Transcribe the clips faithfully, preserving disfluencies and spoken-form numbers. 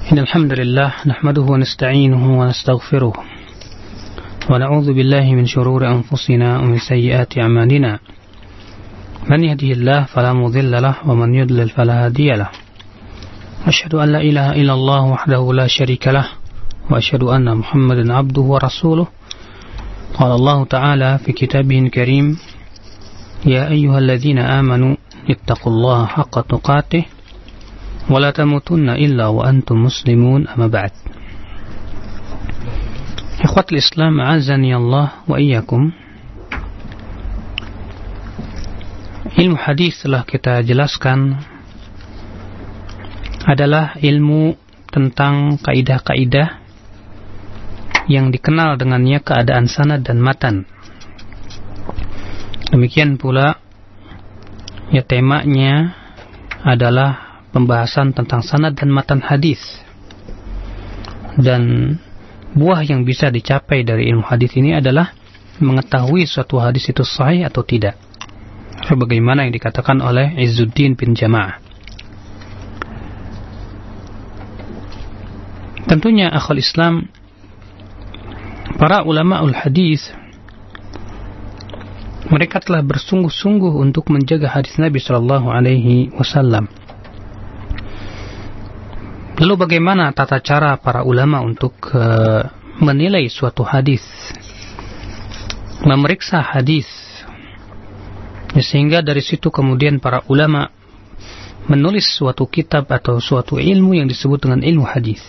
إن الحمد لله نحمده ونستعينه ونستغفره ونعوذ بالله من شرور أنفسنا ومن سيئات أعمالنا من يهده الله فلا مضل له ومن يضلل فلا هادي له أشهد أن لا إله إلا الله وحده لا شريك له وأشهد أن محمدا عبده ورسوله قال الله تعالى في كتابه الكريم يا أيها الذين آمنوا اتقوا الله حق تقاته ولا تموتن إلا وأنتم مسلمون أما بعد. Ikhwatul Islam a'azzani Allah wa iyyakum. Ilmu hadis telah kita jelaskan adalah ilmu tentang kaidah-kaidah yang dikenal dengannya keadaan sanad dan matan. Demikian pula ya temanya adalah pembahasan tentang sanad dan matan hadis. Dan buah yang bisa dicapai dari ilmu hadis ini adalah mengetahui suatu hadis itu sahih atau tidak. Sebagaimana yang dikatakan oleh Izzuddin bin Jama'ah. Tentunya akhul Islam, para ulama ul-hadis, mereka telah bersungguh-sungguh untuk menjaga hadis Nabi sallallahu alaihi wasallam. Lalu bagaimana tata cara para ulama untuk uh, menilai suatu hadis, memeriksa hadis, ya, sehingga dari situ kemudian para ulama menulis suatu kitab atau suatu ilmu yang disebut dengan ilmu hadis.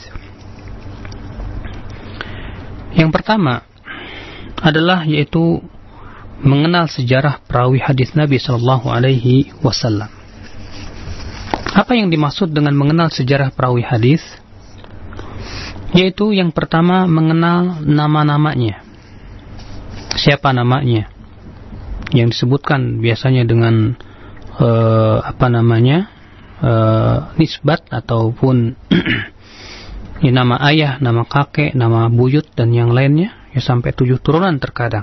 Yang pertama adalah yaitu mengenal sejarah perawi hadis Nabi sallallahu alaihi wasallam. Apa yang dimaksud dengan mengenal sejarah perawi hadis? Yaitu yang pertama mengenal nama-namanya. Siapa namanya? Yang disebutkan biasanya dengan uh, apa namanya? Uh, nisbat ataupun ya, nama ayah, nama kakek, nama buyut dan yang lainnya, ya sampai tujuh turunan terkadang.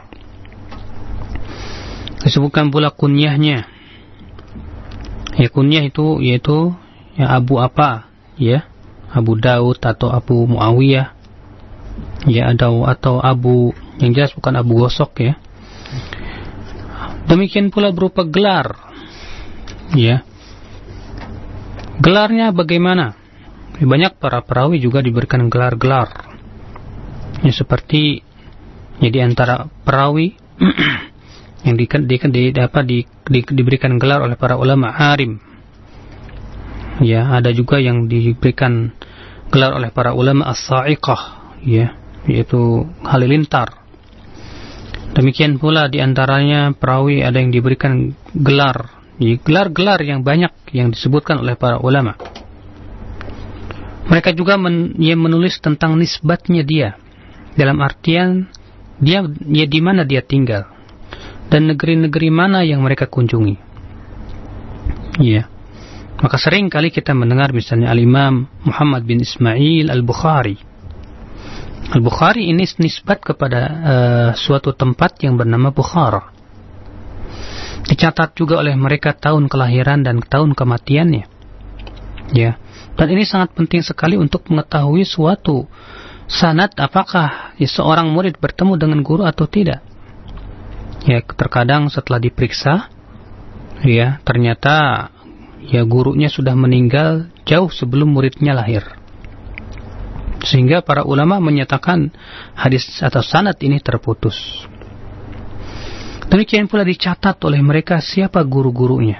Disebutkan pula kunyahnya. Ya kunyah itu yaitu ya Abu apa, ya Abu Daud atau Abu Muawiyah, ya atau atau Abu, yang jelas bukan Abu Gosok, ya. Demikian pula berupa gelar, ya. Gelarnya bagaimana? Banyak para perawi juga diberikan gelar-gelar, ya seperti ya di antara perawi yang di, di, di, apa, di, di, diberikan gelar oleh para ulama arim. Ya, ada juga yang diberikan gelar oleh para ulama as-sa'iqah, ya, yaitu halilintar. Demikian pula di antaranya perawi ada yang diberikan gelar, ya, gelar-gelar yang banyak yang disebutkan oleh para ulama. Mereka juga men, ya, menulis tentang nisbatnya dia, dalam artian dia ya di mana dia tinggal dan negeri-negeri mana yang mereka kunjungi. Ya. Maka sering kali kita mendengar misalnya Al-Imam Muhammad bin Ismail Al-Bukhari. Al-Bukhari ini nisbat kepada uh, suatu tempat yang bernama Bukhara. Dicatat juga oleh mereka tahun kelahiran dan tahun kematiannya. Ya. Dan ini sangat penting sekali untuk mengetahui suatu sanad, apakah ya, seorang murid bertemu dengan guru atau tidak. Ya, terkadang setelah diperiksa, ya ternyata ya gurunya sudah meninggal jauh sebelum muridnya lahir. Sehingga para ulama menyatakan hadis atau sanad ini terputus. Demikian pula dicatat oleh mereka siapa guru-gurunya,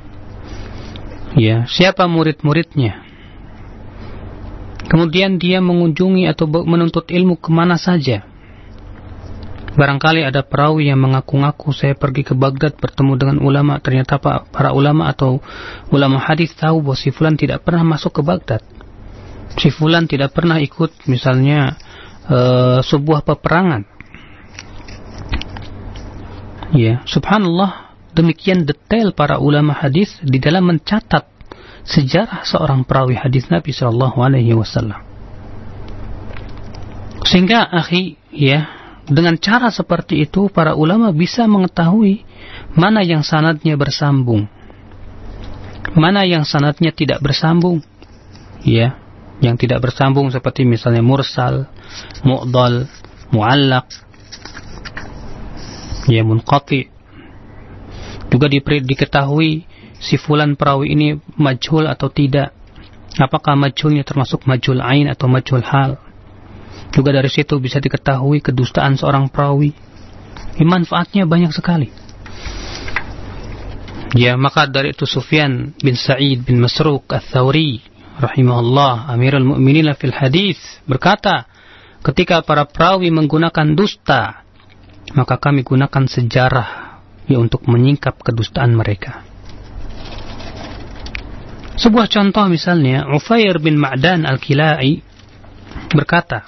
ya siapa murid-muridnya. Kemudian dia mengunjungi atau menuntut ilmu kemana saja. Barangkali ada perawi yang mengaku-ngaku saya pergi ke Baghdad bertemu dengan ulama, ternyata para ulama atau ulama hadis tahu bahwa si fulan tidak pernah masuk ke Baghdad. Si fulan tidak pernah ikut misalnya uh, sebuah peperangan. Ya, subhanallah, demikian detail para ulama hadis di dalam mencatat sejarah seorang perawi hadis Nabi sallallahu alaihi wasallam. Sehingga akhi, ya, dengan cara seperti itu para ulama bisa mengetahui mana yang sanadnya bersambung, mana yang sanadnya tidak bersambung, ya, yang tidak bersambung seperti misalnya mursal, mu'dal, mu'allaq, ya munqati. Juga di, diketahui si fulan perawi ini majhul atau tidak. Apakah majhulnya termasuk majhul ain atau majhul hal. Juga dari situ bisa diketahui kedustaan seorang perawi. Manfaatnya banyak sekali. Ya, maka dari itu Sufyan bin Sa'id bin Masruq Ats-Tsauri rahimahullah, Amirul Mukminin fil hadis, berkata, ketika para perawi menggunakan dusta, maka kami gunakan sejarah ya untuk menyingkap kedustaan mereka. Sebuah contoh misalnya, Ufair bin Ma'dan Al-Kilai berkata,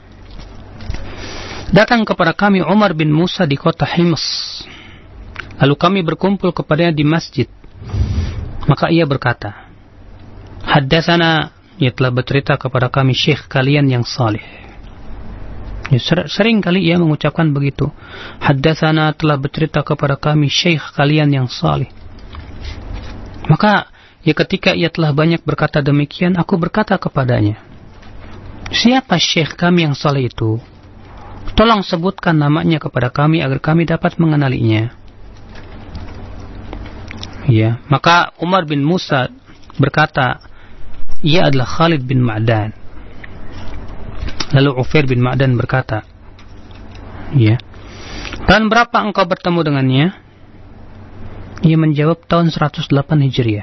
datang kepada kami Umar bin Musa di kota Hims. Lalu kami berkumpul kepadanya di masjid. Maka ia berkata, haddatsana, ia telah bercerita kepada kami syekh kalian yang salih. Ya, sering kali ia mengucapkan begitu. Haddatsana, telah bercerita kepada kami syekh kalian yang salih. Maka ya ketika ia telah banyak berkata demikian, aku berkata kepadanya, siapa syekh kami yang salih itu? Tolong sebutkan namanya kepada kami agar kami dapat mengenalinya. Ya, maka Umar bin Musa berkata, ia adalah Khalid bin Ma'dan. Lalu Ufair bin Ma'dan berkata, ya, tahun berapa engkau bertemu dengannya? Ia menjawab tahun seratus delapan Hijriah.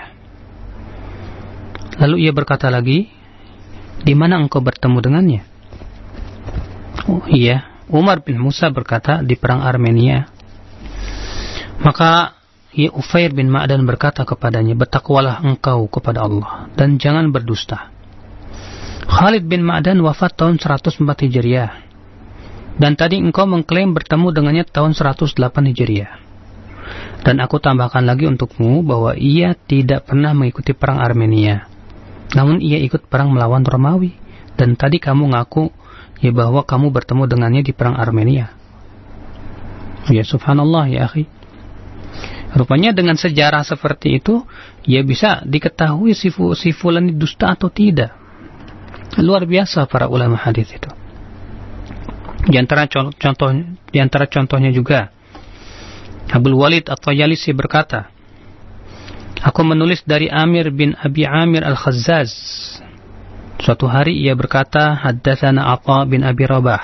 Lalu ia berkata lagi, di mana engkau bertemu dengannya? Oh iya, Umar bin Musa berkata, di perang Armenia. Maka ya, Ufair bin Ma'dan berkata kepadanya, bertakwalah engkau kepada Allah dan jangan berdusta. Khalid bin Ma'dan wafat tahun seratus empat Hijriah. Dan tadi engkau mengklaim bertemu dengannya tahun seratus delapan Hijriah. Dan aku tambahkan lagi untukmu bahwa ia tidak pernah mengikuti perang Armenia. Namun ia ikut perang melawan Romawi. Dan tadi kamu ngaku ya bahwa kamu bertemu dengannya di perang Armenia. Ya subhanallah ya akhi. Rupanya dengan sejarah seperti itu, ya bisa diketahui si, si fulan ini dusta atau tidak. Luar biasa para ulama hadis itu. Di antara contoh, di antara contohnya juga, Abul Walid At-Tayalisi berkata, aku menulis dari Amir bin Abi Amir Al-Khazzaz. Suatu hari ia berkata, haddatsana Atha bin Abi Rabah.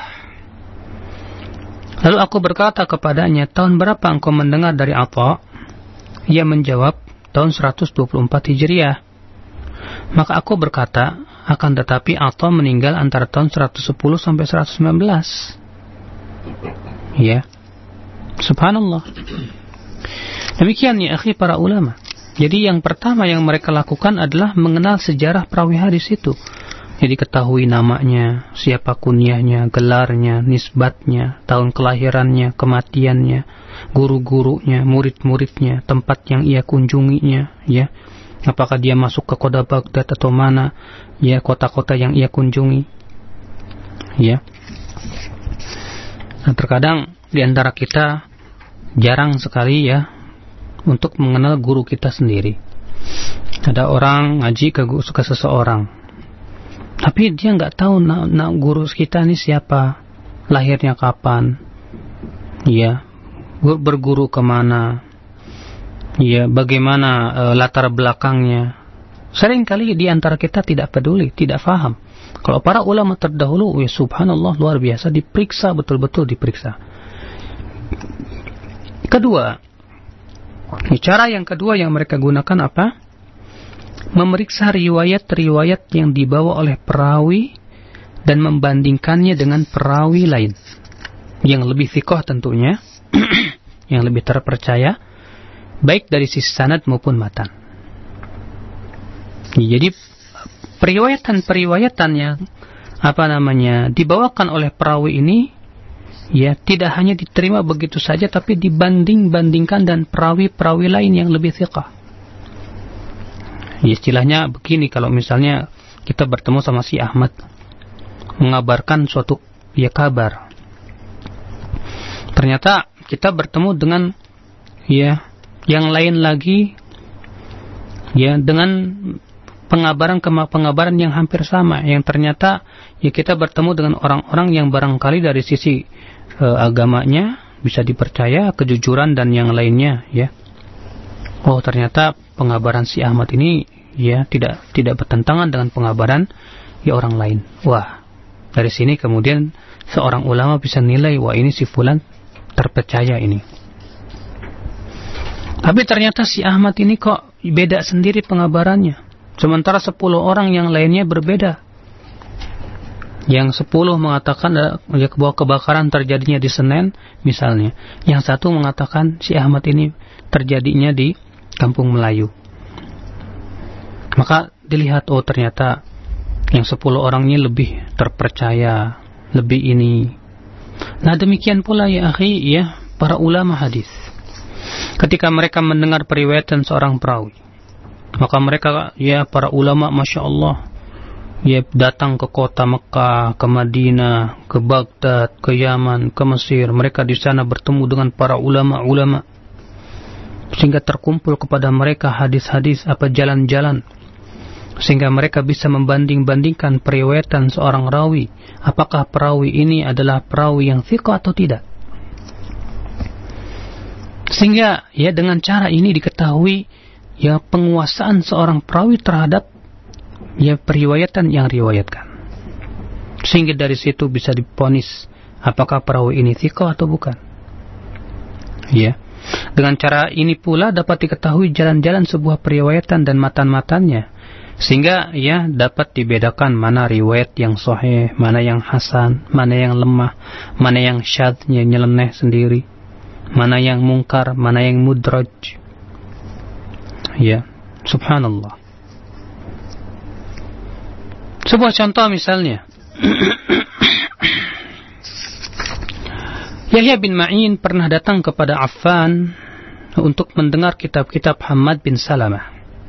Lalu aku berkata kepadanya, tahun berapa engkau mendengar dari Atha? Ia menjawab, tahun seratus dua puluh empat Hijriah. Maka aku berkata, akan tetapi Atha meninggal antara tahun seratus sepuluh sampai seratus sembilan belas. Ya. Subhanallah. Demikian ya akhi para ulama. Jadi yang pertama yang mereka lakukan adalah mengenal sejarah perawi hadis itu. Jadi ketahui namanya, siapa kunyahnya, gelarnya, nisbatnya, tahun kelahirannya, kematiannya, guru-gurunya, murid-muridnya, tempat yang ia kunjunginya, ya. Apakah dia masuk ke kota Baghdad atau mana, ya, kota-kota yang ia kunjungi, ya. Nah, terkadang di antara kita jarang sekali ya untuk mengenal guru kita sendiri. Ada orang ngaji ke, ke seseorang, tapi dia nggak tahu na, na, guru kita ini siapa, lahirnya kapan, ya, berguru kemana, ya, bagaimana e, latar belakangnya. Seringkali di antara kita tidak peduli, tidak faham. Kalau para ulama terdahulu, ya subhanallah luar biasa, diperiksa betul-betul diperiksa. Kedua, cara yang kedua yang mereka gunakan apa? Memeriksa riwayat-riwayat yang dibawa oleh perawi dan membandingkannya dengan perawi lain yang lebih thiqah tentunya, yang lebih terpercaya, baik dari sisi sanad maupun matan. Jadi periwayatan-periwayatan yang apa namanya dibawakan oleh perawi ini, ya, tidak hanya diterima begitu saja, tapi dibanding-bandingkan dan perawi-perawi lain yang lebih thiqah. Ya, istilahnya begini, kalau misalnya kita bertemu sama si Ahmad, mengabarkan suatu ya kabar, ternyata kita bertemu dengan ya yang lain lagi, ya, dengan pengabaran-pengabaran yang hampir sama, yang ternyata ya kita bertemu dengan orang-orang yang barangkali dari sisi e, agamanya bisa dipercaya, kejujuran dan yang lainnya, ya. Oh, ternyata pengabaran si Ahmad ini ya tidak tidak bertentangan dengan pengabaran ya orang lain. Wah, dari sini kemudian seorang ulama bisa nilai, wah ini si fulan terpercaya ini. Tapi ternyata si Ahmad ini kok beda sendiri pengabarannya. Sementara sepuluh orang yang lainnya berbeda. Yang sepuluh mengatakan ya, bahwa kebakaran terjadinya di Senen misalnya. Yang satu mengatakan si Ahmad ini terjadinya di Kampung Melayu. Maka dilihat, oh ternyata yang sepuluh orang ini lebih terpercaya, lebih ini. Nah demikian pula ya akhi, ya para ulama hadis. Ketika mereka mendengar periwayatan seorang perawi, maka mereka ya para ulama Masya Allah ya datang ke kota Mekah, ke Madinah, ke Baghdad, ke Yaman, ke Mesir. Mereka di sana bertemu dengan para ulama-ulama sehingga terkumpul kepada mereka hadis-hadis apa jalan-jalan, sehingga mereka bisa membanding-bandingkan periwayatan seorang rawi, apakah perawi ini adalah perawi yang thiqah atau tidak. Sehingga ya dengan cara ini diketahui ya penguasaan seorang perawi terhadap ya periwayatan yang riwayatkan. Sehingga dari situ bisa diponis apakah perawi ini thiqah atau bukan. Ya. Dengan cara ini pula dapat diketahui jalan-jalan sebuah periwayatan dan matan-matannya. Sehingga ya dapat dibedakan mana riwayat yang sahih, mana yang hasan, mana yang lemah, mana yang syadz yang nyeleneh sendiri, mana yang mungkar, mana yang mudraj. Ya, subhanallah. Sebuah contoh misalnya. Yahya bin Ma'in pernah datang kepada Affan untuk mendengar kitab-kitab Hammad bin Salamah.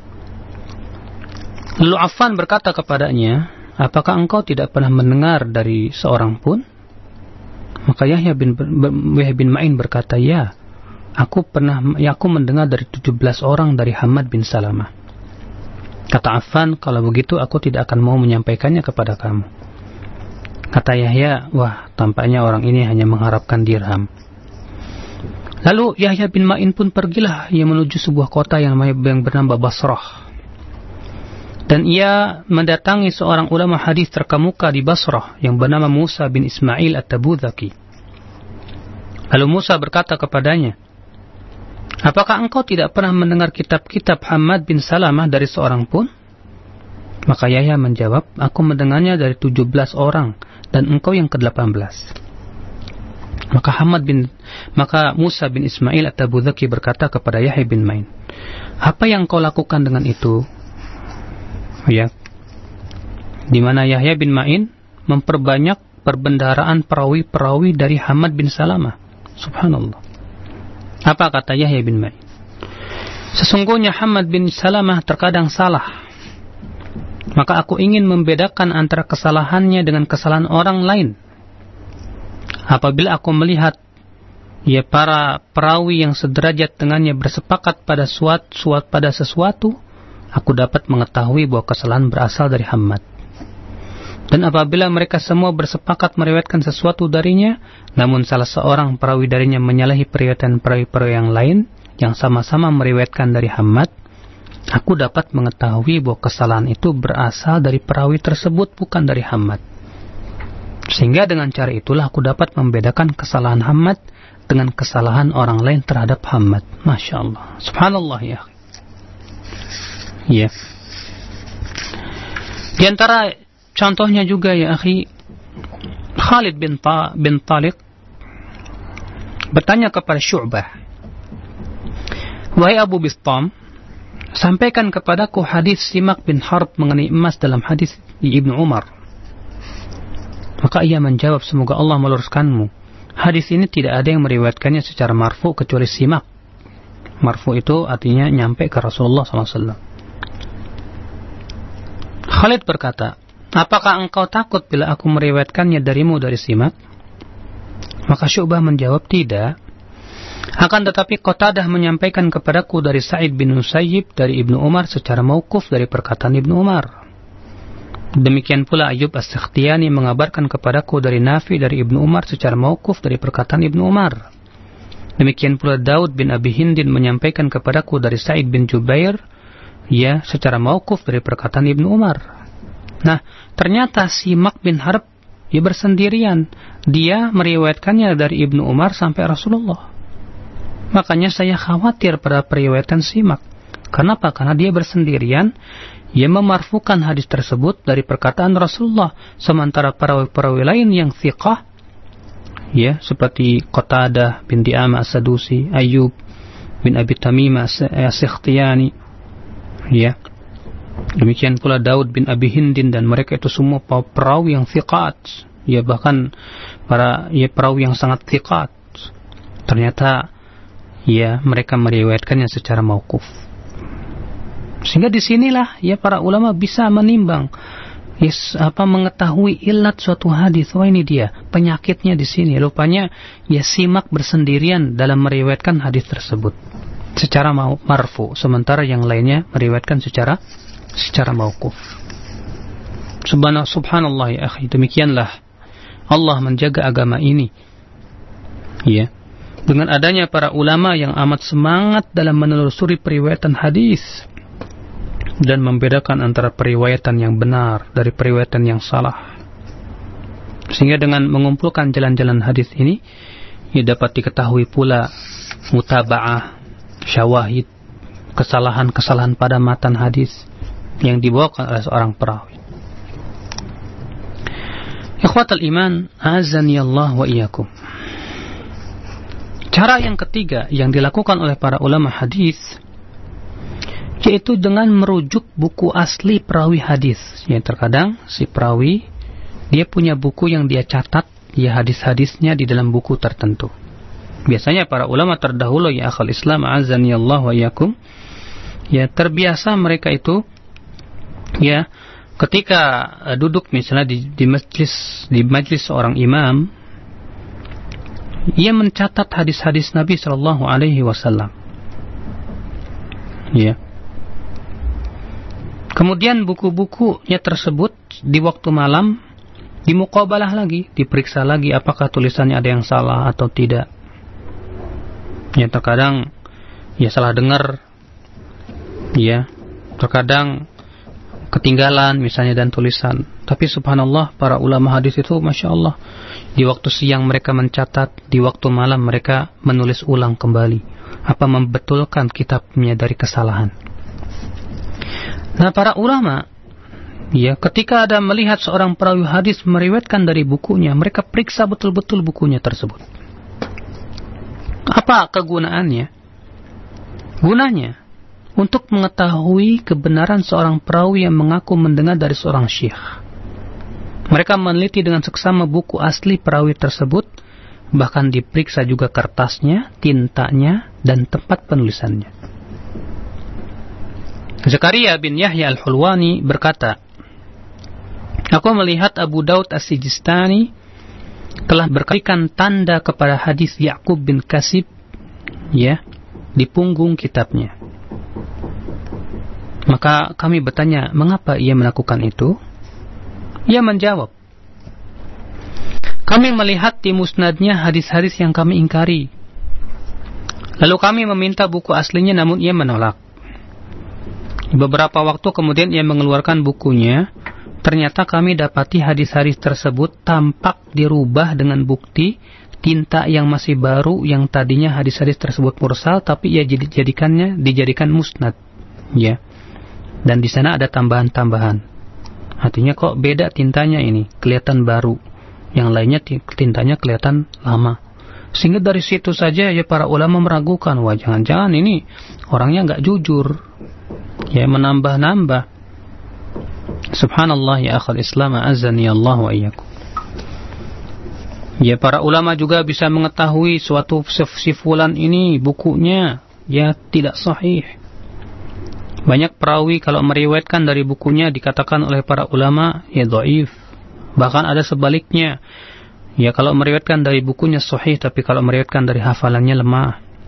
Lalu Affan berkata kepadanya, apakah engkau tidak pernah mendengar dari seorang pun? Maka Yahya bin, Yahya bin Ma'in berkata, ya, aku pernah, ya aku mendengar dari tujuh belas orang dari Hammad bin Salamah. Kata Affan, kalau begitu aku tidak akan mau menyampaikannya kepada kamu. Kata Yahya, wah tampaknya orang ini hanya mengharapkan dirham. Lalu Yahya bin Ma'in pun pergilah, ia menuju sebuah kota yang, yang bernama Basrah. Dan ia mendatangi seorang ulama hadis terkemuka di Basrah yang bernama Musa bin Ismail At-Tabuzaki. Lalu Musa berkata kepadanya, apakah engkau tidak pernah mendengar kitab-kitab Hammad bin Salamah dari seorang pun? Maka Yahya menjawab, aku mendengarnya dari tujuh belas orang dan engkau yang ke delapan belas. Maka Hamad bin maka Musa bin Ismail At-Tabuzaki berkata kepada Yahya bin Ma'in, apa yang kau lakukan dengan itu? Ya. Di mana Yahya bin Ma'in memperbanyak perbendaharaan perawi-perawi dari Hamad bin Salamah. Subhanallah. Apa kata Yahya bin Ma'in? Sesungguhnya Hamad bin Salamah terkadang salah. Maka aku ingin membedakan antara kesalahannya dengan kesalahan orang lain. Apabila aku melihat ya para perawi yang sederajat dengannya bersepakat pada suatu, suatu pada sesuatu, aku dapat mengetahui bahwa kesalahan berasal dari Hammad. Dan apabila mereka semua bersepakat meriwayatkan sesuatu darinya, namun salah seorang perawi darinya menyalahi periwayatan perawi-perawi yang lain yang sama-sama meriwayatkan dari Hammad, aku dapat mengetahui bahwa kesalahan itu berasal dari perawi tersebut, bukan dari Hammad. Sehingga dengan cara itulah aku dapat membedakan kesalahan Hammad dengan kesalahan orang lain terhadap Hammad. Masya Allah. Subhanallah ya. Ya. Di antara contohnya juga ya akhi, Khalid bin, Ta, bin Taliq bertanya kepada Syu'bah, wahai Abu Bistam, sampaikan kepadaku hadis Simak bin Harb mengenai emas dalam hadis Ibnu Umar. Maka ia menjawab, semoga Allah meluruskanmu. Hadis ini tidak ada yang meriwayatkannya secara marfu kecuali Simak. Marfu itu artinya nyampe ke Rasulullah shallallahu alaihi wasallam. Khalid berkata, apakah engkau takut bila aku meriwayatkannya darimu dari Simak? Maka Syu'bah menjawab, tidak. Akan tetapi Qatadah menyampaikan kepadaku dari Sa'id bin Musayyib dari Ibnu Umar secara mauquf dari perkataan Ibnu Umar. Demikian pula Ayyub As-Sakhtiyani mengabarkan kepadaku dari Nafi dari Ibnu Umar secara mauquf dari perkataan Ibnu Umar. Demikian pula Daud bin Abi Hindin menyampaikan kepadaku dari Sa'id bin Jubair, ya, secara mauquf dari perkataan Ibnu Umar. Nah, ternyata Simak bin Harb, ya, bersendirian. Dia meriwayatkannya dari Ibnu Umar sampai Rasulullah. Makanya saya khawatir pada periwayatan Simak. Kenapa? Karena dia bersendirian, ia memarfukan hadis tersebut dari perkataan Rasulullah, sementara perawi-perawi lain yang thiqah, ya, seperti Qatadah bin Di'amah As-Sadusi, Ayyub bin Abi Tamimah As-Sakhtiyani, ya, demikian pula Daud bin Abi Hindin, dan mereka itu semua perawi yang thiqat, ya, bahkan para ya perawi yang sangat thiqat. Ternyata, ya, mereka meriwayatkannya secara mauquf. Sehingga disinilah, ya, para ulama bisa menimbang, yes, apa, mengetahui ilat suatu hadis. Wah, ini dia penyakitnya di sini. Rupanya, ya, Simak bersendirian dalam meriwayatkan hadis tersebut secara marfu, sementara yang lainnya meriwayatkan secara secara mauquf. Subhanallah, subhanallah ya akhi, demikianlah Allah menjaga agama ini, ya, dengan adanya para ulama yang amat semangat dalam menelusuri periwayatan hadis dan membedakan antara periwayatan yang benar dari periwayatan yang salah. Sehingga dengan mengumpulkan jalan-jalan hadis ini, ia dapat diketahui pula mutaba'ah, syawahid, kesalahan-kesalahan pada matan hadis yang dibawakan oleh seorang perawi. Ikhwatal iman, azani Allah wa iyyakum. Cara yang ketiga yang dilakukan oleh para ulama hadis, yaitu dengan merujuk buku asli perawi hadis. Yang terkadang si perawi dia punya buku yang dia catat, ya, hadis-hadisnya di dalam buku tertentu. Biasanya para ulama terdahulu, ya akhal Islam, azani Allah wa iyyakum, ya, terbiasa mereka itu, ya, ketika uh, duduk misalnya di, di majlis di majlis seorang imam, ia mencatat hadis-hadis Nabi Shallallahu Alaihi Wasallam. Ya. Kemudian buku-bukunya tersebut di waktu malam dimuqabalah lagi, diperiksa lagi apakah tulisannya ada yang salah atau tidak. Ya, terkadang ya salah dengar, ya, terkadang ketinggalan misalnya dan tulisan. Tapi subhanallah, para ulama hadis itu masya Allah, di waktu siang mereka mencatat, di waktu malam mereka menulis ulang kembali, apa membetulkan kitabnya dari kesalahan. Nah, para ulama, ya, ketika ada melihat seorang perawi hadis meriwayatkan dari bukunya, mereka periksa betul-betul bukunya tersebut. Apa kegunaannya? Gunanya untuk mengetahui kebenaran seorang perawi yang mengaku mendengar dari seorang syekh. Mereka meneliti dengan seksama buku asli perawi tersebut, bahkan diperiksa juga kertasnya, tintanya, dan tempat penulisannya. Zakaria bin Yahya al-Hulwani berkata, aku melihat Abu Daud As-Sijistani telah berikan tanda kepada hadis Ya'qub bin Kasib, ya, di punggung kitabnya. Maka kami bertanya, mengapa ia melakukan itu? Ia menjawab, kami melihat di musnadnya hadis-hadis yang kami ingkari. Lalu kami meminta buku aslinya, namun ia menolak. Beberapa waktu kemudian ia mengeluarkan bukunya. Ternyata kami dapati hadis-hadis tersebut tampak dirubah dengan bukti tinta yang masih baru, yang tadinya hadis-hadis tersebut mursal, tapi ia dijadikannya dijadikan musnad, ya. Dan di sana ada tambahan-tambahan. Artinya kok beda tintanya ini, kelihatan baru. Yang lainnya tintanya kelihatan lama. Sehingga dari situ saja ya para ulama meragukan, wah jangan-jangan ini orangnya enggak jujur. Ya, menambah-nambah. Subhanallah ya akhal Islam, azani Allah wa iyyakum. Ya, para ulama juga bisa mengetahui suatu si fulan ini bukunya ya tidak sahih. Banyak perawi kalau meriwayatkan dari bukunya dikatakan oleh para ulama ya dhaif. Bahkan ada sebaliknya. Ya, kalau meriwayatkan dari bukunya sahih, tapi kalau meriwayatkan dari hafalannya lemah.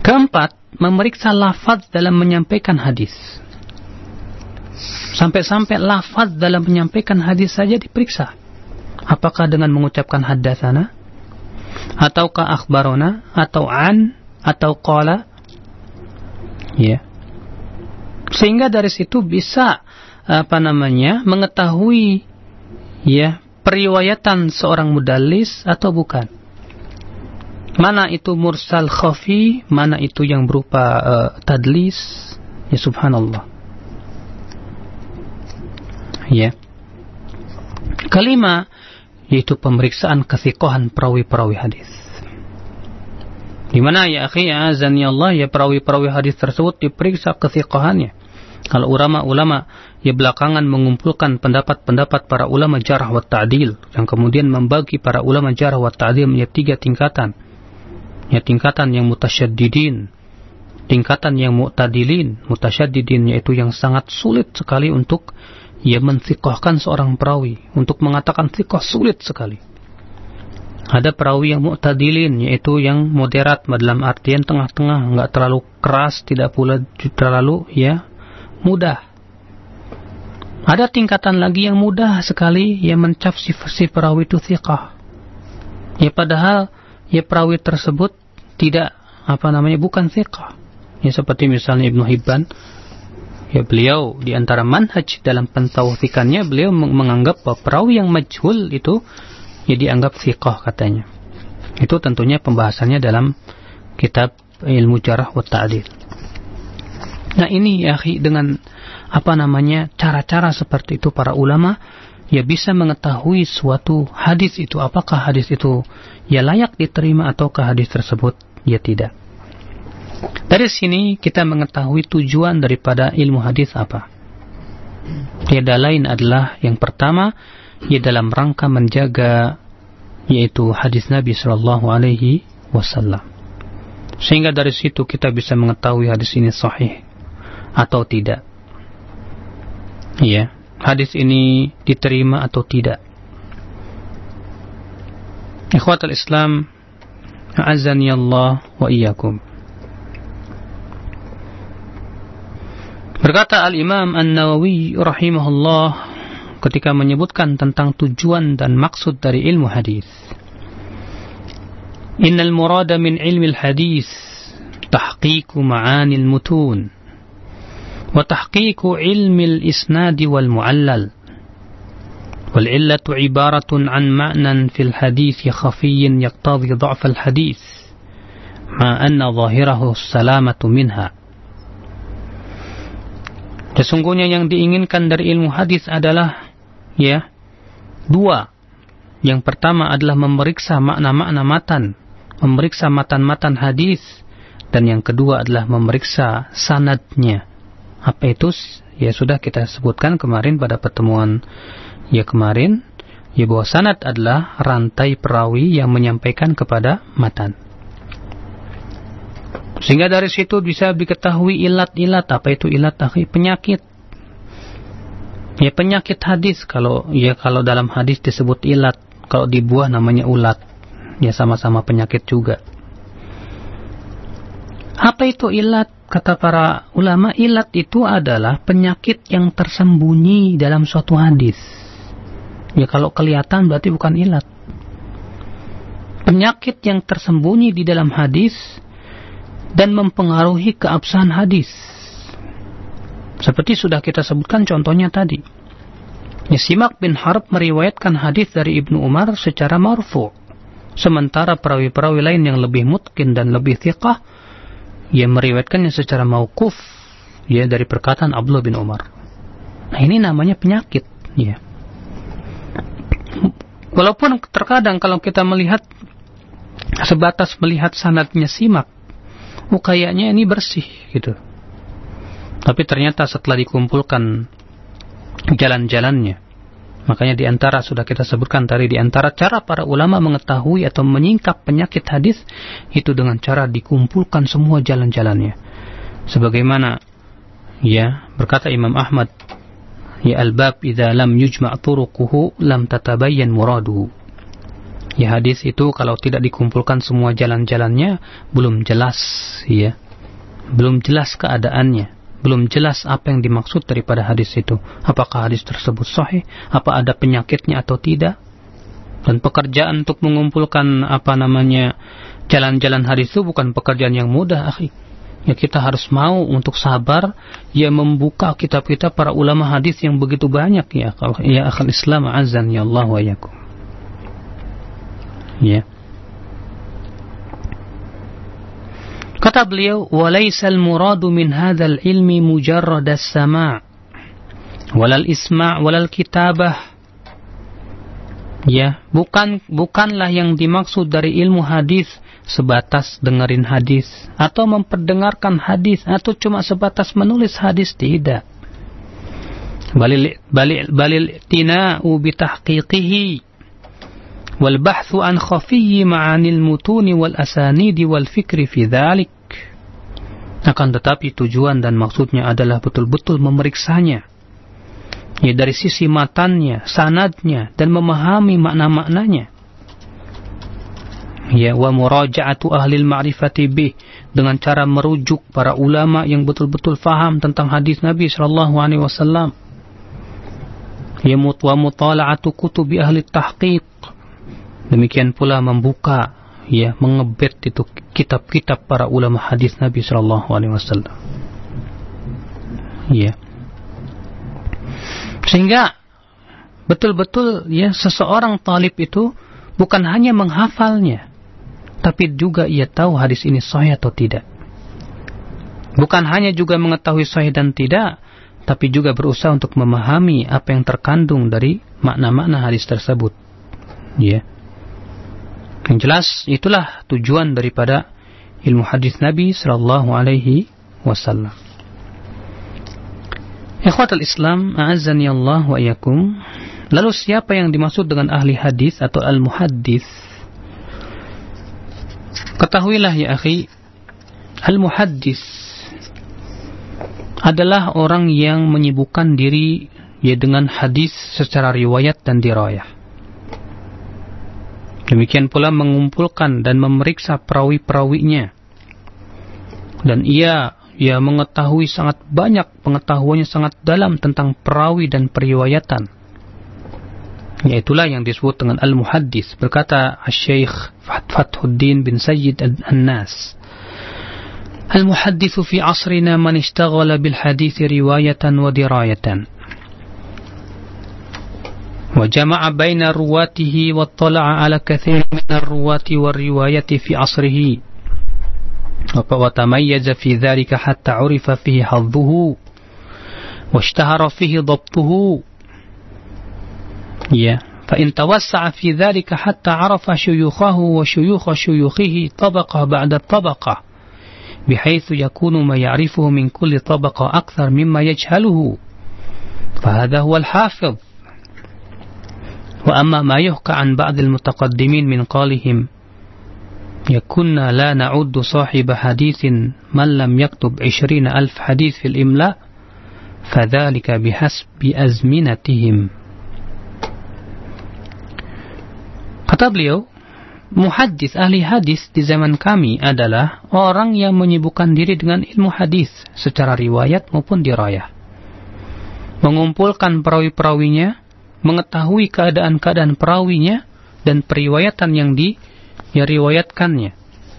Keempat, memeriksa lafaz dalam menyampaikan hadis. Sampai-sampai lafaz dalam menyampaikan hadis saja diperiksa. Apakah dengan mengucapkan haddatsana, ataukah akhbarona, atau an, atau qala, ya. Sehingga dari situ bisa apa namanya mengetahui ya periwayatan seorang mudallis atau bukan. Mana itu mursal khafi, mana itu yang berupa uh, tadlis, ya subhanallah. Ya. Kelima, yaitu pemeriksaan ketsiqahan perawi-perawi hadis. Di mana ya akhi azani Allah, ya perawi-perawi hadis tersebut diperiksa ketsiqahannya. Kalau ulama-ulama ya belakangan mengumpulkan pendapat-pendapat para ulama jarh wa ta'dil, yang kemudian membagi para ulama jarh wa ta'dil menjadi tiga tingkatan. Ya, tingkatan yang mutasyaddidin, tingkatan yang mu'tadilin. Mutasyaddidin yaitu yang sangat sulit sekali untuk ya mentsiqahkan seorang perawi, untuk mengatakan tsiqah sulit sekali. Ada perawi yang mu'tadilin, yaitu yang moderat dalam artian tengah-tengah, enggak terlalu keras, tidak pula terlalu ya mudah. Ada tingkatan lagi yang mudah sekali yang mencap si, si perawi itu tsiqah. Ya padahal ya perawi tersebut tidak apa namanya bukan thiqah. Ya seperti misalnya Ibnu Hibban, ya beliau di antara manhaj dalam pentautsikannya beliau menganggap bahwa perawi yang majhul itu ya dianggap thiqah katanya. Itu tentunya pembahasannya dalam kitab Ilmu Jarh wa Ta'dil. Nah ini ya akhi, dengan apa namanya cara-cara seperti itu para ulama ya bisa mengetahui suatu hadis itu, apakah hadis itu ya layak diterima ataukah hadis tersebut ya tidak. Dari sini kita mengetahui tujuan daripada ilmu hadis apa. Tiada lain adalah yang pertama ya dalam rangka menjaga yaitu hadis Nabi sallallahu alaihi wasallam. Sehingga dari situ kita bisa mengetahui hadis ini sahih atau tidak. Ya. Hadis ini diterima atau tidak. Ikhwatul Islam, a'azzani Allah wa iyyakum. Berkata Al-Imam An-Nawawi rahimahullah ketika menyebutkan tentang tujuan dan maksud dari ilmu hadis. Innal murada min ilmi al-hadis tahqiqu ma'ani al-mutun وتحقيق علم الإسناد والمعلل والعلة عبارة عن معنى في الحديث خفي يقتضي ضعف الحديث مع أن ظاهره السلامة منها. Sesungguhnya yang diinginkan dari ilmu hadis adalah ya dua. Yang pertama adalah memeriksa makna-makna matan, memeriksa matan-matan hadis, dan yang kedua adalah memeriksa sanadnya. Apa itu? Ya sudah kita sebutkan kemarin pada pertemuan ya kemarin, ya bahwa sanad adalah rantai perawi yang menyampaikan kepada matan. Sehingga dari situ bisa diketahui ilat-ilat. Apa itu ilat? Penyakit. Ya penyakit hadis. Kalau ya kalau dalam hadis disebut ilat, kalau di buah namanya ulat. Ya sama-sama penyakit juga. Apa itu ilat? Kata para ulama, ilat itu adalah penyakit yang tersembunyi dalam suatu hadis. Ya kalau kelihatan berarti bukan ilat. Penyakit yang tersembunyi di dalam hadis dan mempengaruhi keabsahan hadis. Seperti sudah kita sebutkan contohnya tadi. Ya, Simak bin Harb meriwayatkan hadis dari Ibnu Umar secara marfu'. Sementara perawi-perawi lain yang lebih mutqin dan lebih thiqah ia meriwayatkannya secara mauquf ya dari perkataan Abdullah bin Umar. Nah ini namanya penyakit ya. Walaupun terkadang kalau kita melihat sebatas melihat sanadnya Simak, oh kayaknya ini bersih gitu. Tapi ternyata setelah dikumpulkan jalan-jalannya, makanya diantara sudah kita sebutkan tadi, diantara cara para ulama mengetahui atau menyingkap penyakit hadis itu dengan cara dikumpulkan semua jalan-jalannya. Sebagaimana ya berkata Imam Ahmad, ya al-bab idza lam yujma' turuquhu lam tatabayyan muraduhu. Ya, hadis itu kalau tidak dikumpulkan semua jalan-jalannya belum jelas, ya. Belum jelas keadaannya, belum jelas apa yang dimaksud daripada hadis itu. Apakah hadis tersebut sahih, apa ada penyakitnya atau tidak. Dan pekerjaan untuk mengumpulkan apa namanya jalan-jalan hadis itu bukan pekerjaan yang mudah, akhi. Ya, kita harus mau untuk sabar ya membuka kitab-kitab para ulama hadis yang begitu banyak, ya. Ya akhal Islam azan ya Allah wa yakum. Ya. Kata beliau, "Walaysa al-muradu min hadzal ilmi mujarrad as-sama' walal isma' walal kitabah." Ya, bukan bukanlah yang dimaksud dari ilmu hadis sebatas dengerin hadis atau memperdengarkan hadis atau cuma sebatas menulis hadis, tidak. Balil balil balil tina'u bi tahqiqihi wal bahthu an khafiyyi ma'anil mutuni wal asanidi wal fikri fi dzalik. Akan tetapi tujuan dan maksudnya adalah betul-betul memeriksanya, ya, dari sisi matannya, sanadnya, dan memahami makna-maknanya. Ya, wa muraja'atu ahli al-ma'rifati bih, dengan cara merujuk para ulama yang betul-betul faham tentang hadis Nabi sallallahu alaihi wasallam. Ya, wa mutala'atu kutubi ahli tahqiq. Demikian pula membuka, ya, mengebet itu kitab-kitab para ulama hadis Nabi sallallahu alaihi wasallam. Ya. Sehingga betul-betul, ya, seseorang talib itu bukan hanya menghafalnya, tapi juga ia tahu hadis ini sahih atau tidak. Bukan hanya juga mengetahui sahih dan tidak, tapi juga berusaha untuk memahami apa yang terkandung dari makna-makna hadis tersebut. Ya. Yang jelas itulah tujuan daripada ilmu hadis Nabi sallallahu alaihi wasallam. Ikhwatul Islam, a'azzani Allah wa iyyakum. Lalu siapa yang dimaksud dengan ahli hadis atau al-muhaddis? Ketahuilah ya akhi, al-muhaddis adalah orang yang menyibukkan diri, ya, dengan hadis secara riwayat dan dirayah. Demikian pula mengumpulkan dan memeriksa perawi-perawinya. Dan ia ia mengetahui sangat banyak, pengetahuannya sangat dalam tentang perawi dan periwayatan. Yaitulah yang disebut dengan al-muhaddis. Berkata Asy-Syaikh Fathuddin bin Sayyid An-Nas, "Al-muhadditsu fi 'asrina man ishtaghala bil hadits riwayatan wa dirayatan. وجمع بين رواته واطلع على كثير من الرواة والرواية في عصره وتميز في ذلك حتى عرف فيه حظه واشتهر فيه ضبطه فإن توسع في ذلك حتى عرف شيوخه وشيوخ شيوخه طبقة بعد طبقة بحيث يكون ما يعرفه من كل طبقة أكثر مما يجهله فهذا هو الحافظ. وأما ما يحكى عن بعض المتقدمين من قولهم يكون لا نعد صاحب حديث من لم يكتب عشرين ألف حديث في الإملاء فذلك بحسب أزمنتهم." Kata beliau, muhaddis, ahli hadis di zaman kami adalah orang yang menyibukkan diri dengan ilmu hadis secara riwayat maupun dirayah, mengumpulkan perawi-perawinya, mengetahui keadaan-keadaan perawinya dan periwayatan yang diriwayatkannya.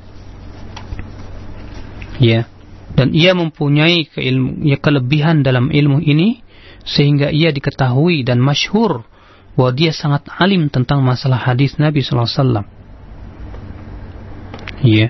Ya, dan ia mempunyai keilmu, ya, kelebihan dalam ilmu ini sehingga ia diketahui dan masyhur bahwa dia sangat alim tentang masalah hadis Nabi sallallahu alaihi wasallam. Ya.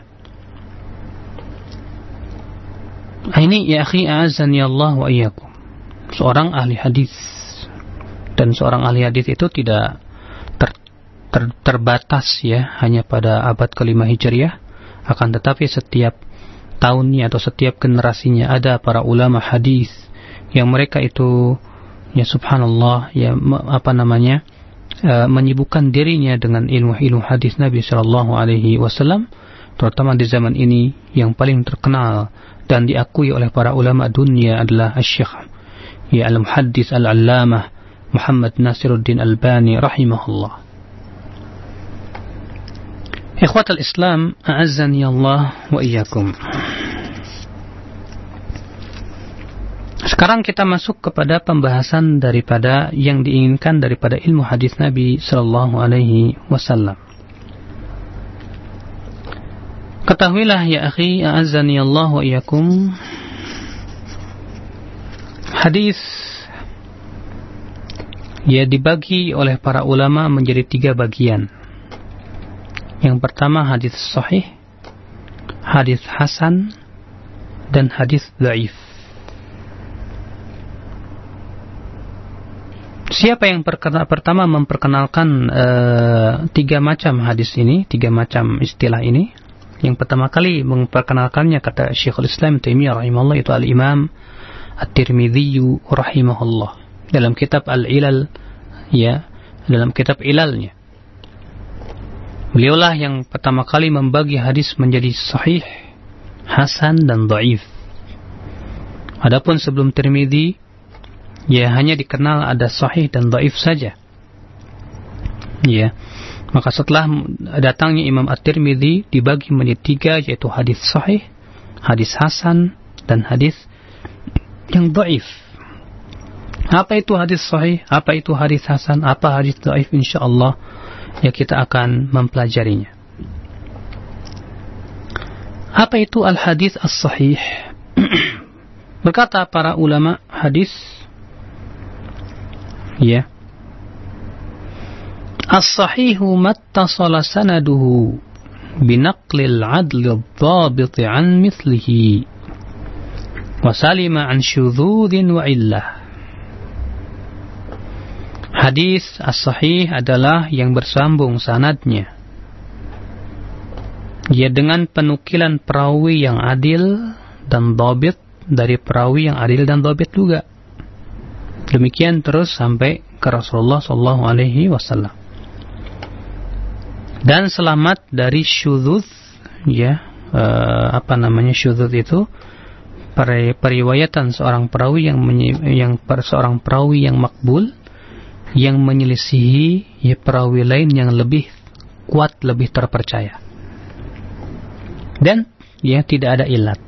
Ini ya akhi a'azzani Allah wa iyyakum, seorang ahli hadis. Dan seorang ahli hadis itu tidak ter, ter, terbatas, ya, hanya pada abad kelima Hijriah, akan tetapi setiap tahunnya atau setiap generasinya ada para ulama hadis yang mereka itu, ya, subhanallah, ya, apa namanya, e, menyibukkan dirinya dengan ilmu-ilmu hadis Nabi sallallahu alaihi wasallam, terutama di zaman ini yang paling terkenal dan diakui oleh para ulama dunia adalah Asy-Syaikh, ya, al-muhaddis al-allamah Muhammad Nasiruddin Albani rahimahullah. Ikhwatal Islam, a'azzani Allah wa iyyakum. Sekarang kita masuk kepada pembahasan daripada yang diinginkan daripada ilmu hadis Nabi sallallahu alaihi wasallam. Ketahuilah ya akhi, a'azzani Allah wa iyyakum, hadis ya dibagi oleh para ulama menjadi tiga bagian. Yang pertama hadis sahih, hadis hasan, dan hadis dhaif. Siapa yang pertama memperkenalkan uh, tiga macam hadis ini, tiga macam istilah ini? Yang pertama kali memperkenalkannya, kata Syekhul Islam Taimiyah rahimahullah, itu Al-Imam At-Tirmidzi rahimahullah dalam kitab Al-Ilal, ya, dalam kitab Ilalnya. Beliaulah yang pertama kali membagi hadis menjadi sahih, hasan, dan dhaif. Adapun sebelum Tirmidzi, ya hanya dikenal ada sahih dan dhaif saja. Ya, maka setelah datangnya Imam At-Tirmidzi dibagi menjadi tiga, yaitu hadis sahih, hadis hasan, dan hadis yang dhaif. Apa itu hadis sahih? Apa itu hadis hasan? Apa hadis dhaif? Insyaallah ya kita akan mempelajarinya. Apa itu al-hadis as-sahih? Berkata para ulama hadis, ya, as-sahihu mattasala sanaduhu binaqlil adli ad-dhabit an mithlihi wa salima an syudhudin wa illah. Hadis as-sahih adalah yang bersambung sanadnya, ya, dengan penukilan perawi yang adil dan dhabit dari perawi yang adil dan dhabit juga. Demikian terus sampai ke Rasulullah sallallahu alaihi wasallam. Dan selamat dari syudzuz, ya, uh, apa namanya syudzuz itu? Periwayatan seorang perawi yang menye- yang per, seorang perawi yang makbul yang menyelisihi ya perawi lain yang lebih kuat, lebih terpercaya. Dan ya tidak ada ilat.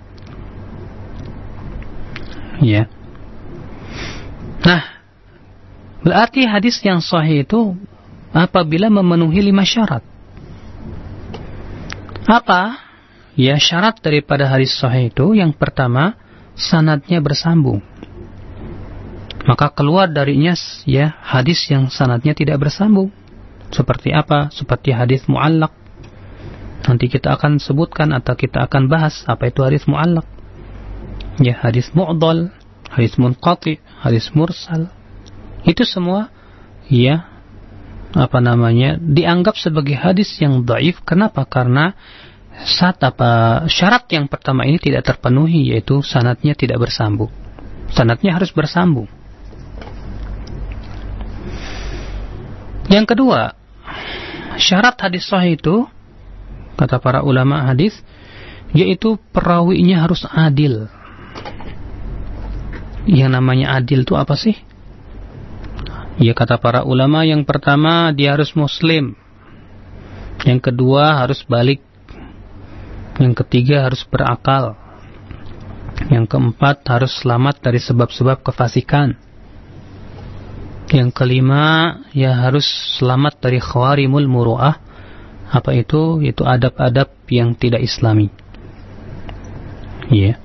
Ya. Nah, berarti hadis yang sahih itu apabila memenuhi lima syarat. Apa? Ya, syarat daripada hadis sahih itu yang pertama, sanadnya bersambung. Maka keluar darinya ya hadis yang sanadnya tidak bersambung. Seperti apa? Seperti hadis mu'allaq. Nanti kita akan sebutkan atau kita akan bahas apa itu hadis mu'allaq. Ya, hadis mu'dal, hadis munqati, hadis mursal. Itu semua ya apa namanya dianggap sebagai hadis yang dhaif. Kenapa? Karena saat apa syarat yang pertama ini tidak terpenuhi, yaitu sanadnya tidak bersambung. Sanadnya harus bersambung. Yang kedua, syarat hadis sahih itu kata para ulama hadis, yaitu perawinya harus adil. Yang namanya adil itu apa sih? Ya, kata para ulama, yang pertama dia harus muslim, yang kedua harus balik, yang ketiga harus berakal, yang keempat harus selamat dari sebab-sebab kefasikan, yang kelima ya harus selamat dari khawarimul muru'ah. Apa itu? Itu adab-adab yang tidak islami. Ya.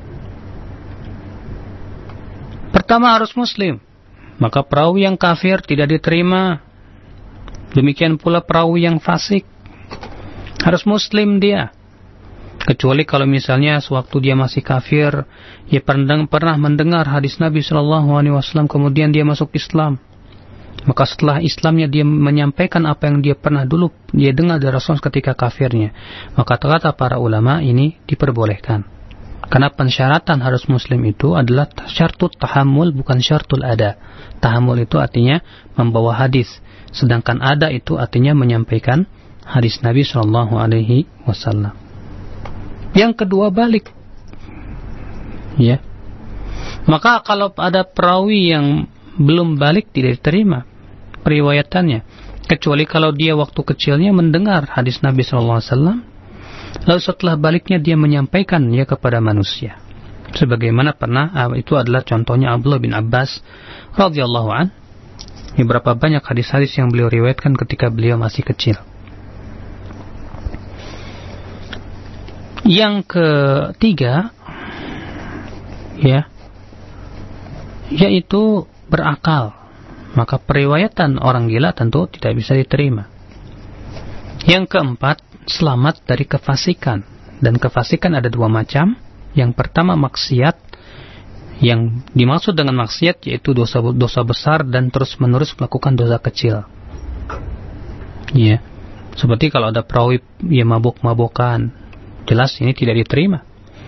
Pertama harus muslim, maka perawi yang kafir tidak diterima. Demikian pula perawi yang fasik harus muslim dia. Kecuali kalau misalnya sewaktu dia masih kafir, ia pernah mendengar hadis Nabi Shallallahu Alaihi Wasallam, kemudian dia masuk Islam. Maka setelah Islamnya dia menyampaikan apa yang dia pernah dulu dia dengar dari Rasul ketika kafirnya. Maka kata para ulama ini diperbolehkan. Karena pensyaratan harus muslim itu adalah syartut tahammul, bukan syartul ada. Tahammul itu artinya membawa hadis, sedangkan ada itu artinya menyampaikan hadis Nabi Shallallahu Alaihi Wasallam. Yang kedua balik, ya. Maka kalau ada perawi yang belum balik tidak diterima periwayatannya. kecuali kalau dia waktu kecilnya mendengar hadis Nabi sallallahu alaihi wasallam, lalu setelah baliknya dia menyampaikannya kepada manusia. Sebagaimana pernah, itu adalah contohnya Abdullah bin Abbas radhiyallahu an. Beberapa banyak hadis-hadis yang beliau riwayatkan ketika beliau masih kecil. Yang ketiga, ya, yaitu berakal. Maka periwayatan orang gila tentu tidak bisa diterima. Yang keempat, selamat dari kefasikan. Dan kefasikan ada dua macam. Yang pertama maksiat. Yang dimaksud dengan maksiat yaitu dosa dosa besar dan terus-menerus melakukan dosa kecil. Ya. Seperti kalau ada perawi ya mabuk-mabukan, jelas ini tidak diterima.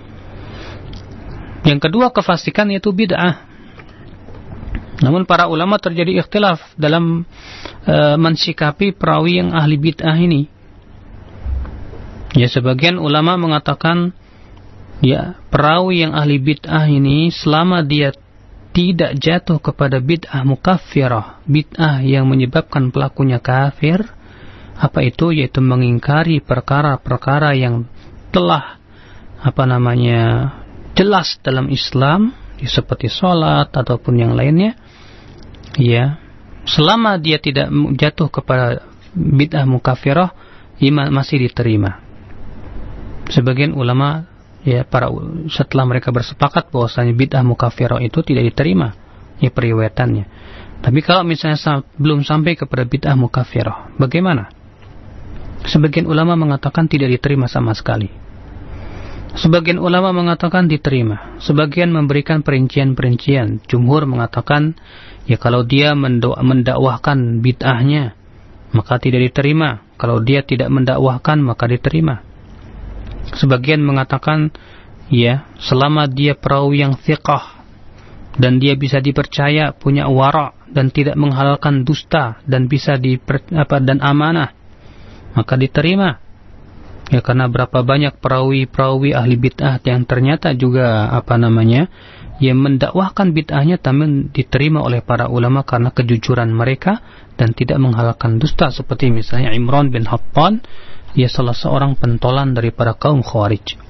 Yang kedua kefasikan yaitu bid'ah. Namun para ulama terjadi ikhtilaf dalam e, mensikapi perawi yang ahli bid'ah ini. Ya, sebagian ulama mengatakan ya, perawi yang ahli bid'ah ini selama dia tidak jatuh kepada bid'ah mukaffirah, bid'ah yang menyebabkan pelakunya kafir, apa itu? Yaitu mengingkari perkara-perkara yang telah apa namanya jelas dalam Islam, ya, seperti sholat ataupun yang lainnya. Ya, selama dia tidak jatuh kepada bid'ah mukaffirah, iman masih diterima. Sebagian ulama, ya, para setelah mereka bersepakat bahwasanya bid'ah mukaffirah itu tidak diterima, ya, periwayatannya. Tapi kalau misalnya sam- belum sampai kepada bid'ah mukaffirah, bagaimana? Sebagian ulama mengatakan tidak diterima sama sekali. Sebagian ulama mengatakan diterima. Sebagian memberikan perincian-perincian. Jumhur mengatakan, ya, kalau dia mendo- mendakwahkan bid'ahnya, maka tidak diterima. Kalau dia tidak mendakwahkan, maka diterima. Sebagian mengatakan, ya, selama dia perawi yang thiqah dan dia bisa dipercaya, punya wara dan tidak menghalalkan dusta dan bisa diper, apa dan amanah, maka diterima. Ya, karena berapa banyak perawi-perawi ahli bid'ah yang ternyata juga apa namanya, yang mendakwahkan bid'ahnya tapi diterima oleh para ulama karena kejujuran mereka dan tidak menghalalkan dusta, seperti misalnya Imran bin Hattan, dia salah seorang pentolan dari para kaum Khawarij.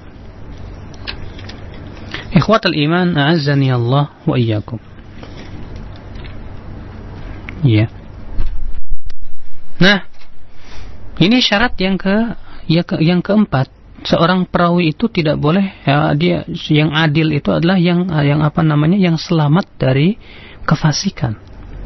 Ikhwatul iman, a'azzani Allah wa iyyakum. Ya. Nah, ini syarat yang ke ya ke, yang keempat, seorang perawi itu tidak boleh, ya, dia yang adil itu adalah yang yang apa namanya yang selamat dari kefasikan.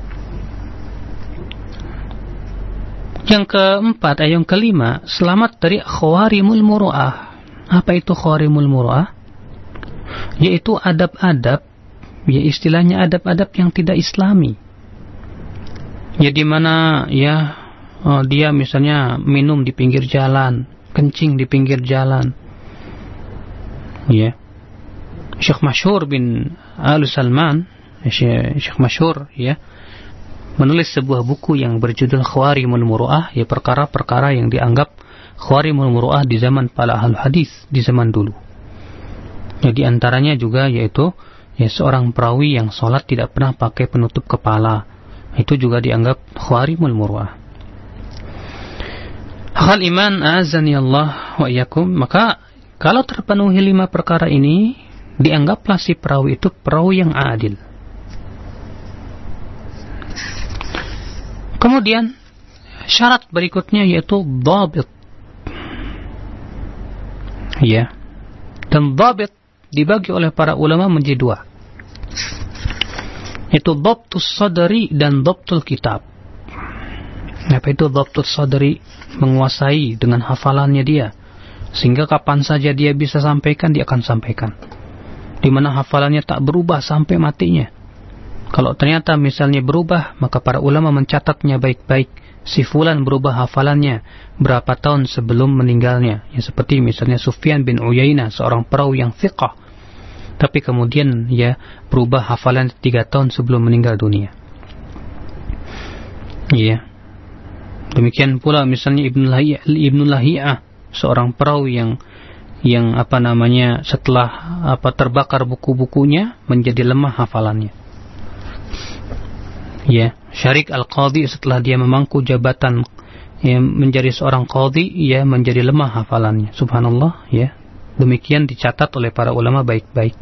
Yang keempat, yang kelima, selamat dari khawarimul muru'ah. Apa itu khawarimul muru'ah? Yaitu adab-adab, ya, istilahnya adab-adab yang tidak islami. Ya, di mana ya oh, dia misalnya minum di pinggir jalan, kencing di pinggir jalan. Ya. Syekh Masyhur bin Al Salman, Syekh Masyhur, ya, menulis sebuah buku yang berjudul Khawarimul Muru'ah, ya, perkara-perkara yang dianggap Khawarimul Muru'ah di zaman para ahli hadis di zaman dulu. Ya, di antaranya juga yaitu, ya, seorang perawi yang sholat tidak pernah pakai penutup kepala. Itu juga dianggap Khawarimul Muru'ah. Hal iman, azani Allah wa iyyakum. Maka kalau terpenuhi lima perkara ini, dianggaplah si perawi itu perawi yang adil. Kemudian syarat berikutnya yaitu dhabit. Ya. Dan dhabit dibagi oleh para ulama menjadi dua. Yaitu dhabtus sadri dan dhabtul kitab. Apa itu dhabtus sadri? Menguasai dengan hafalannya dia, sehingga kapan saja dia bisa sampaikan, dia akan sampaikan, di mana hafalannya tak berubah sampai matinya. Kalau ternyata misalnya berubah, maka para ulama mencatatnya baik-baik. Si fulan berubah hafalannya berapa tahun sebelum meninggalnya, ya, seperti misalnya Sufyan bin Uyainah, seorang perawi yang thiqah, tapi kemudian ya berubah hafalan tiga tahun sebelum meninggal dunia. Iya. Demikian pula misalnya Ibnu Lahiyah, Ibnu Lahiyah, seorang perawi yang yang apa namanya setelah apa terbakar buku-bukunya menjadi lemah hafalannya. Ya, Syarik al-Qadhi setelah dia memangku jabatan ya, menjadi seorang qadhi, ya menjadi lemah hafalannya. Subhanallah, ya. Demikian dicatat oleh para ulama baik-baik.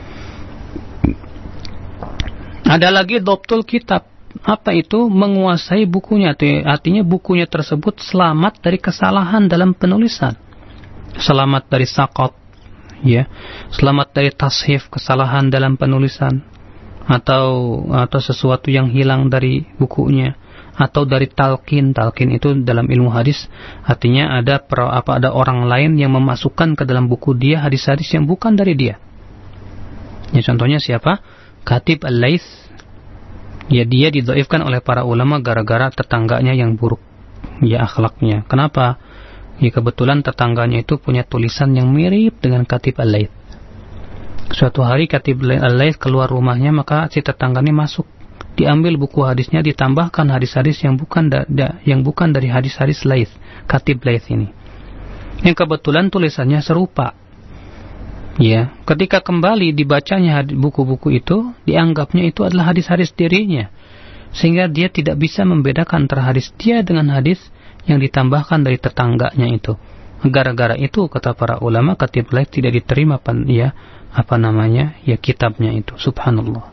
Ada lagi dhabtul kitab. Apa itu? Menguasai bukunya. Artinya bukunya tersebut selamat dari kesalahan dalam penulisan. Selamat dari saqat, ya. Selamat dari tashif, kesalahan dalam penulisan. Atau atau sesuatu yang hilang dari bukunya, atau dari talqin. Talqin itu dalam ilmu hadis artinya ada per, apa ada orang lain yang memasukkan ke dalam buku dia hadis-hadis yang bukan dari dia. Ya, contohnya siapa? Khatib Al-Laits. Ya, dia didhaifkan oleh para ulama gara-gara tetangganya yang buruk ya akhlaknya. Kenapa? Ya, kebetulan tetangganya itu punya tulisan yang mirip dengan Khatib Al-Laits. Suatu hari Khatib Al-Laits keluar rumahnya, maka si tetangganya masuk, diambil buku hadisnya, ditambahkan hadis-hadis yang bukan da, da, yang bukan dari hadis-hadis Laits, Khatib Laits ini. Yang kebetulan tulisannya serupa. Ya, ketika kembali dibacanya buku-buku itu, dianggapnya itu adalah hadis-hadis dirinya, sehingga dia tidak bisa membedakan antara hadis dia dengan hadis yang ditambahkan dari tetangganya itu. Gara-gara itu kata para ulama, Khatib Laits tidak diterima pan, ya apa namanya ya kitabnya itu. Subhanallah.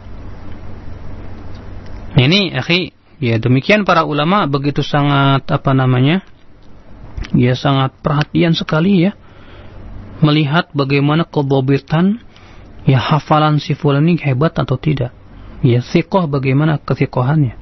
Ini akhi, ya demikian para ulama begitu sangat apa namanya ya sangat perhatian sekali ya melihat bagaimana kedobitan ya hafalan si fulan ini hebat atau tidak, ya thiqah bagaimana kethiqahannya,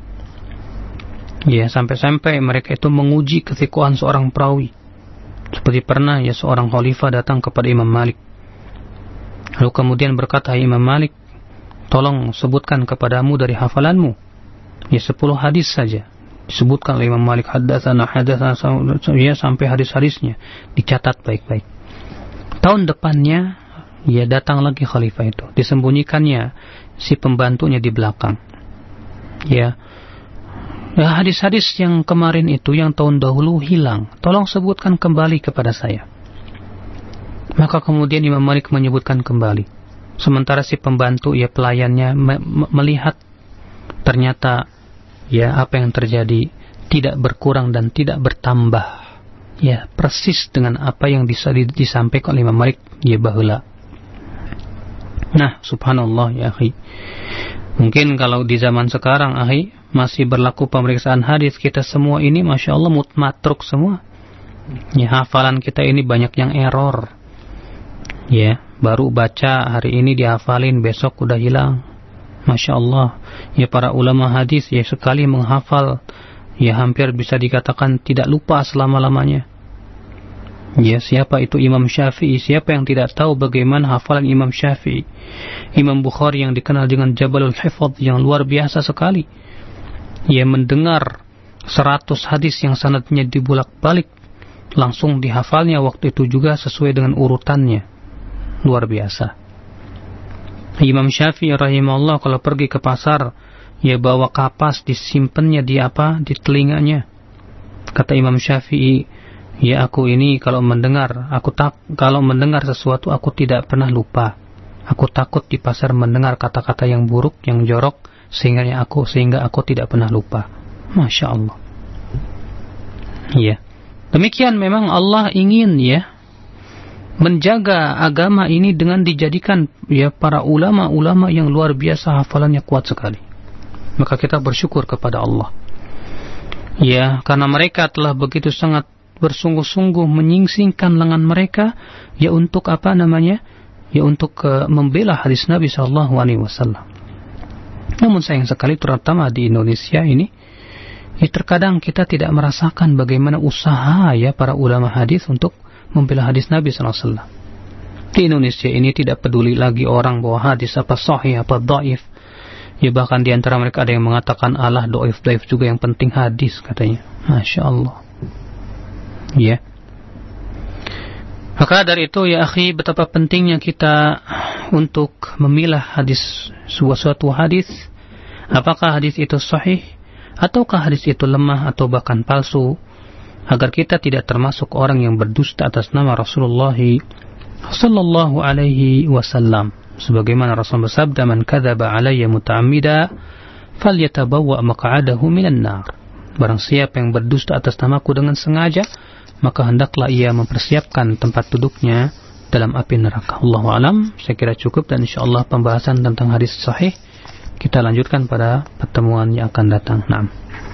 ya sampai-sampai mereka itu menguji kethiqahan seorang perawi. Seperti pernah ya seorang khalifah datang kepada Imam Malik, lalu kemudian berkata, Imam Malik, tolong sebutkan kepadamu dari hafalanmu ya sepuluh hadis saja. Disebutkan oleh Imam Malik, hadatsana hadatsana ya sampai hadis-hadisnya dicatat baik-baik. Tahun depannya ya datang lagi khalifah itu, disembunyikannya si pembantunya di belakang. Ya, ya hadis-hadis yang kemarin itu yang tahun dahulu hilang, tolong sebutkan kembali kepada saya. Maka kemudian Imam Malik menyebutkan kembali. Sementara si pembantu ya pelayannya me- me- melihat ternyata ya apa yang terjadi tidak berkurang dan tidak bertambah. Ya persis dengan apa yang dis- disampaikan oleh Imam Malik ya baheula. Nah, subhanallah ya akhi. Mungkin kalau di zaman sekarang akhi masih berlaku pemeriksaan hadis, kita semua ini masya Allah mutmatruk semua. Ya hafalan kita ini banyak yang error. Ya, baru baca hari ini dihafalin, besok udah hilang. Masya Allah. Ya para ulama hadis ya sekali menghafal, ya hampir bisa dikatakan tidak lupa selama-lamanya. Ya, siapa itu Imam Syafi'i? Siapa yang tidak tahu bagaimana hafalan Imam Syafi'i? Imam Bukhari yang dikenal dengan Jabalul Hifadz yang luar biasa sekali. Ya, mendengar seratus hadis yang sanadnya dibulak-balik, langsung dihafalnya waktu itu juga sesuai dengan urutannya. Luar biasa. Imam Syafi'i rahimahullah kalau pergi ke pasar, ya bawa kapas, disimpannya di apa? Di telinganya. Kata Imam Syafi'i, ya aku ini kalau mendengar, aku tak kalau mendengar sesuatu aku tidak pernah lupa. Aku takut di pasar mendengar kata-kata yang buruk, yang jorok, sehingga aku sehingga aku tidak pernah lupa. Masya Allah. Ya. Demikian memang Allah ingin ya menjaga agama ini dengan dijadikan ya para ulama-ulama yang luar biasa hafalannya kuat sekali. Maka kita bersyukur kepada Allah. Ya, karena mereka telah begitu sangat bersungguh-sungguh menyingsingkan lengan mereka ya untuk apa namanya? Ya untuk uh, membela hadis Nabi sallallahu alaihi wasallam. Namun sayang sekali terutama di Indonesia ini ya terkadang kita tidak merasakan bagaimana usaha ya para ulama hadis untuk membela hadis Nabi sallallahu alaihi wasallam. Di Indonesia ini tidak peduli lagi orang bahwa hadis apa sahih apa dhaif. Ya bahkan di antara mereka ada yang mengatakan alah dhaif-dhaif juga yang penting hadis katanya. Masya Allah. Ya. Maka dari itu ya akhi, betapa pentingnya kita untuk memilah hadis, suatu hadis, apakah hadis itu sahih ataukah hadis itu lemah atau bahkan palsu, agar kita tidak termasuk orang yang berdusta atas nama Rasulullah sallallahu alaihi wasallam. Sebagaimana Rasul bersabda, "Man kadzaba alayya muta'ammida falyatabawwa maq'adahu minan nar. Barang siapa yang berdusta atas namaku dengan sengaja, maka hendaklah ia mempersiapkan tempat duduknya dalam api neraka. Allahu a'lam. Saya kira cukup, dan insyaallah pembahasan tentang hadis sahih kita lanjutkan pada pertemuan yang akan datang. Naam.